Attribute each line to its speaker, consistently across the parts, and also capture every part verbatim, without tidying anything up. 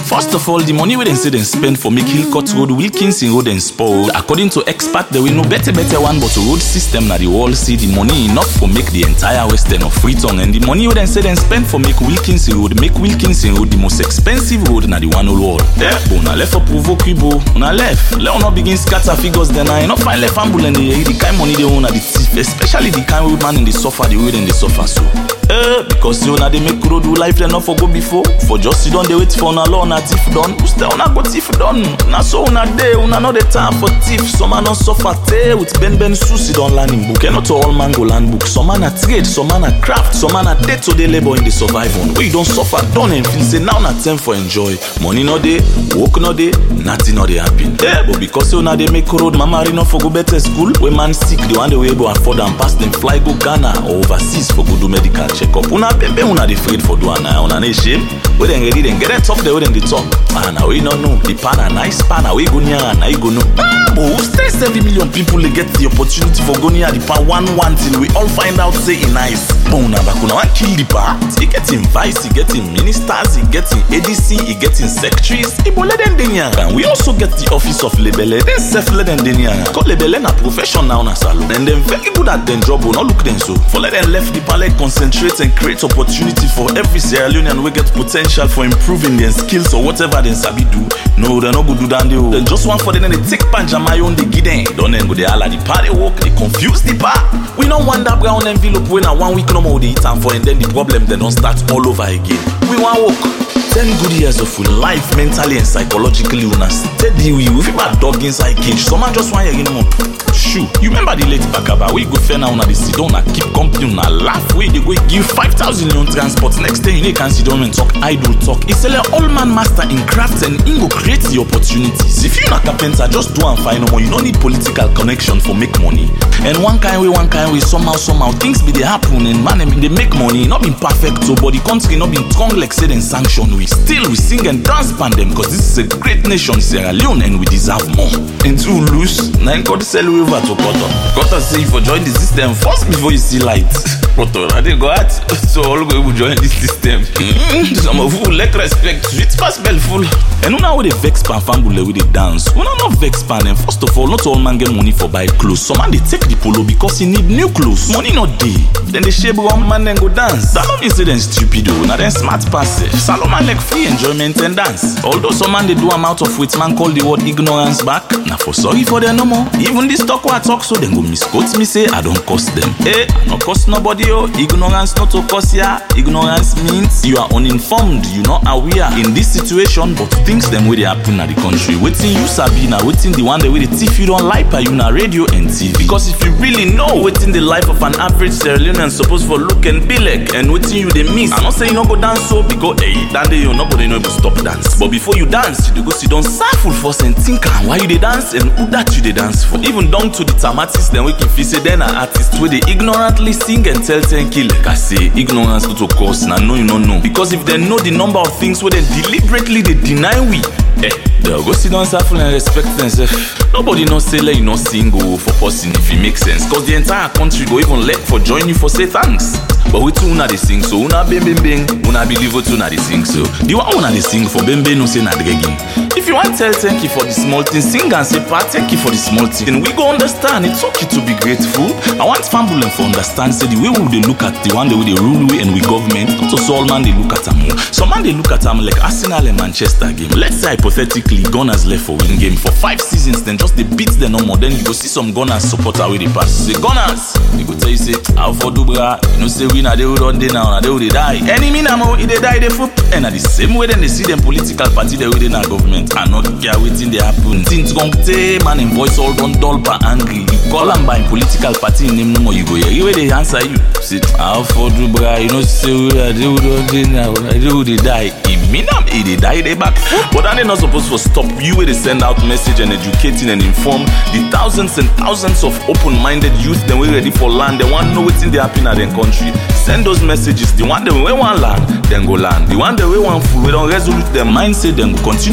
Speaker 1: First of all, the money we then say they spend for make Hillcourt Road, Wilkinson Road and spoiled. According to experts, there will no better better one but a road system that the world see the money enough for make the entire western of Freetown, and the money we then say they spend for make Wilkinson Road, make Wilkinson Road the most expensive road in the one whole world. Yeah, but una left for provoke you, una left. Let us not begin scatter figures then I not find left ambulance the the kind money they own at the thief, especially the kind road man in the suffer the way then they suffer so. Eh, because you know they make road do life they not for go before. For just you don't they wait for una law na thief done. Who still una go thief done? Na so una day, una not the time for thief. Some man not suffer tay with Ben Ben Susi don't learn in book. And not all man go learn book. Some man a trade, some man a craft, some man a day to day labor in the survival. Where you don't suffer done and feel say now na time for enjoy. Money no day, work no day, nothing no day happen. Yeah, but because you know they make road, mama no for go better school. When man sick, the one they way able afford and pass them fly go Ghana or overseas for go do medical checkup. Una bembe una dey afraid for do ana una na shame. We then ready then get it tough there we then dey talk. Ah na we no know the pan a nice pan we go near and I go know. Ah, but who stress every million people they get the opportunity for go near the pan one one till we all find out say it nice. But una back una want kill the part. He getting vice, he getting ministers, he getting A D C, he getting secretaries. He bo let them dey near. And we also get the office of Lebele. Then self let them dey near. Cause Lebele na profession now na salon. And them very good at them job, not look them so. For let them left the palette concentrate and create opportunity for every Sierra Leonean we get potential for improving their skills or whatever they sabi do. No, they no go do that. They just want for them they take panjama on the giden. Don't then go they all at the party walk, they confuse the bar. We don't want that brown envelope when a one week no more they eat and for and then the problem they don't start all over again. We want walk. Ten good years of full life, mentally and psychologically, una steady we with a dog inside cage. Some man just want you know. Shoo, you remember the late Bakaba? We go fair now, una the sit down, keep company, una laugh. We they go give five thousand on transport. Next thing you can sit down and talk idle talk. It's a all man master in craft and in go create the opportunities. If you're not carpenter, just do and find no more. You don't need political connection for make money. And one kind way, one kind way, somehow, somehow things be they happen and man they make money. Not been perfect, so but the country not been strong like said and sanctioned. We still we sing and dance pan them because this is a great nation, Sierra Leone, and we deserve more. And to lose, nine God sell over to Qatar. Qatar say for join the system first before you see light. Qatar, I didn't go out, so all go will join this system. Mm-hmm. Some of you lack respect, sweet pass full. And now with the vex pan fambule with the dance. We not not vex pan and first of all, not all man get money for buy clothes. Some man they take the polo because he need new clothes. Money not day. Then they shape one man then go dance. That don't mean say them stupid though. Now then smart passive. Salomon like free enjoyment and dance. Although some man they do amount of which man call the word ignorance back. Now for sorry for them no more. Even this talk what I talk so then go misquote me say I don't cost them. Eh, I don't cost nobody oh. Ignorance not to cost ya. Ignorance means you are uninformed, you not aware in this situation but things them way they happen at the country. Waiting you sabi now, waiting the one that way the thief you don't like by you na radio and T V. Because if you really know waiting the life of an average Sierra Leonean supposed for look and be like and waiting you they miss. I'm not saying you not go dance so because hey that day you nobody know to stop dance. But before you dance, you go sit down full force and think why you they dance and who that you they dance for. Even down to the tamatists then we can feel say then an artist where they ignorantly sing and tell ten kill. Like I say, ignorance to cause now no you don't know. Because if they know the number of things where they deliberately they deny we, eh, they'll go sit down full and respect themselves. Nobody no say let you not sing go for person if it makes sense. Cause the entire country go even let for join you for say thanks. But we too una they sing so una bing bing bing. Una believe what una they sing so. The one una they sing for bing bing no say na dregging. If you want to tell thank you for the small thing, sing and say pa thank you for the small thing. And we go understand it's okay to be grateful. I want Fambulen for understand say the way we they look at the one the way they rule we and we government. Not so all man they look at them. Some man they look at them like Arsenal and Manchester game. Let's say hypothetically Gunners left for win game for five seasons then just they beat the no more. Then you go see some Gunners supporter where they pass. Say Gunners, they go tell you say how for do bra. You know say we na they will run day now, na they will die. Enemy na mo, if they die they foot. And at the same way then they see them political party they will in our government cannot care waiting they happen. Things gong te man in voice all done dull but angry. You call them by political party name no more you go here. You they answer you. Say how for do bra. You know say we na they will run day now, na they will die. It mean them if they die they back. But then they not supposed to stop you where they send out message and educating and inform the thousands and thousands of open-minded youth then we ready for land. They want to know what's in the happen in their country. Send those messages. The one that we want land, then go land. The one that we want food, we don't resolute their mindset, then go continue for food.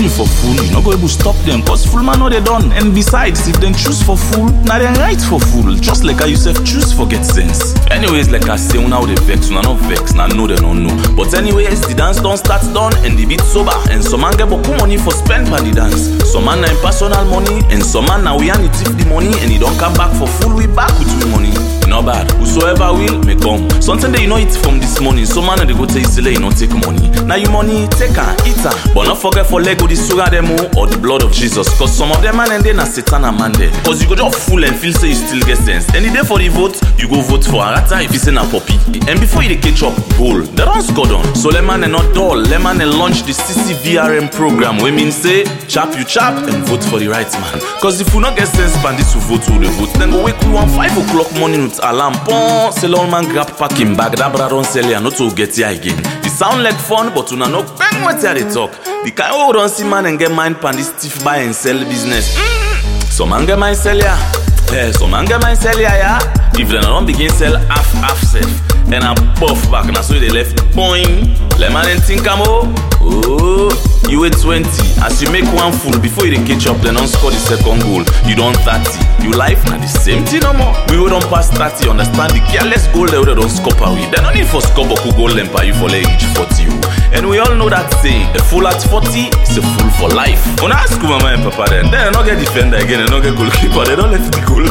Speaker 1: fool, you no go able stop them, cause fool man know they done. And besides, if they choose for fool, now they right for fool. Just like how you self choose for get sense. Anyways, like I say, now they vex, una not vex, now know they don't know. But anyways, the dance don't start done and the beat sober. And some man get beaucoup money for spend for the dance. Some man na personal money, and some man now we and thief the money, and he don't come back for full, we back with the money. Not bad, whosoever will, may come. Something that you know it from this morning, some man they go tell you say you don't take money. Now you money, take her, eat her. But not forget for Lego the sugar demo or the blood of Jesus. Cause some of them man and then a Satan and man there. Cause you go just fool and feel say you still get sense. Any day for the vote, you go vote for Arata if you say na poppy. And before you catch up, goal, they don't score done. So let man and not dull, let man and launch the C C V R M program. We mean say, chap you chap and vote for the right man. Cause if you not get sense, pan this to vote who the vote, then go wake you on five o'clock morning with alarm. Pon, say long man grab packing bag, that brother don't sell ya, not to get here again. It sound like fun, but you know bang what they talk. The kind of don't see man and get mind pan this stiff buy and sell business. Mm. So man get mind sell ya. Yeah, so man get mind sell ya, yeah. If they don't begin sell half half self, and I puff back, and so they left boing. Let man and think I'm oh, oh, you at twenty. As you make one fool before you catch up, then don't score the second goal. You don't thirty. You life now the same thing no more. We will don't pass thirty, understand the careless goal they don't score away. They don't need for score but who goal them by you for like each forty. And we all know that saying, a fool at forty is a fool for life. When I ask mama and papa then, they don't get defender again, they don't get goalkeeper, they don't let the goal.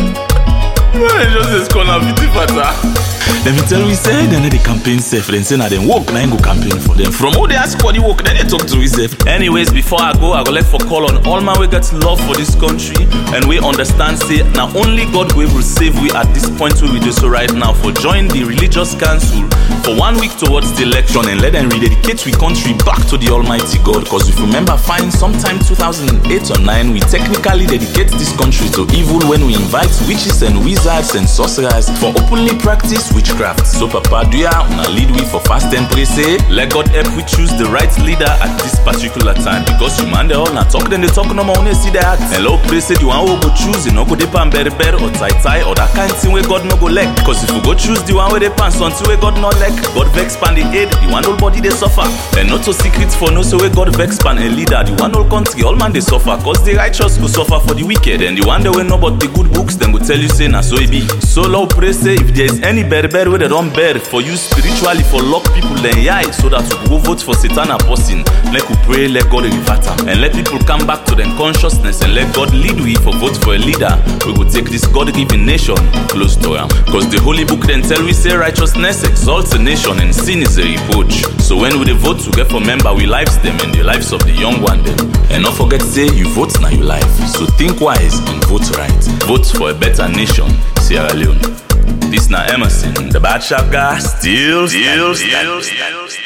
Speaker 1: Man, just score now fifty fata. Let me tell you, say, then the campaign safe. Then say, now them work, now go campaign for them. From all they ask for the work, then they talk to yourself. Anyways, before I go, I go let for call on all my way got love for this country. And we understand, say, now only God will save we at this point where we do so right now. For join the religious council for one week towards the election and let them rededicate we country back to the Almighty God. Because if you remember, fine, sometime two thousand eight or nine, we technically dedicate this country to evil when we invite witches and wizards and sorcerers for openly practice witchcraft. So Papa Duya, una lead we for fast and pray say, let God help we choose the right leader at this particular time. Because you man they all not talk, then they talk no more when they see the act. And Lord pray say, you want to go choose, you know go dip and bear bear or tie tie or that kind of thing where God no go leg. Because if you go choose the one where they pants until where God no leg, God vex pan the head, the one whole body they suffer. And not so secret for no so where God vex pan a leader, the one whole country, all man they suffer. Cause the righteous go suffer for the wicked. And the one they will know about the good books, then go tell you say na so it be. So Lord pray say, if there is any bear bear where they don't bear for you spiritually for lock people then yeah, so that you go vote for Satan and person. Let you pray, let God revert them. And let people come back to their consciousness and let God lead we for vote for a leader. We will take this God-given nation close to him. Because the holy book then tell we say righteousness exalts a nation and sin is a reproach. So when we vote to get for member, we lives them and the lives of the young one them. And not forget say you vote now your life. So think wise and vote right. Vote for a better nation, Sierra Leone. This now Emerson, the bad shop guy, still, still, still, still, still.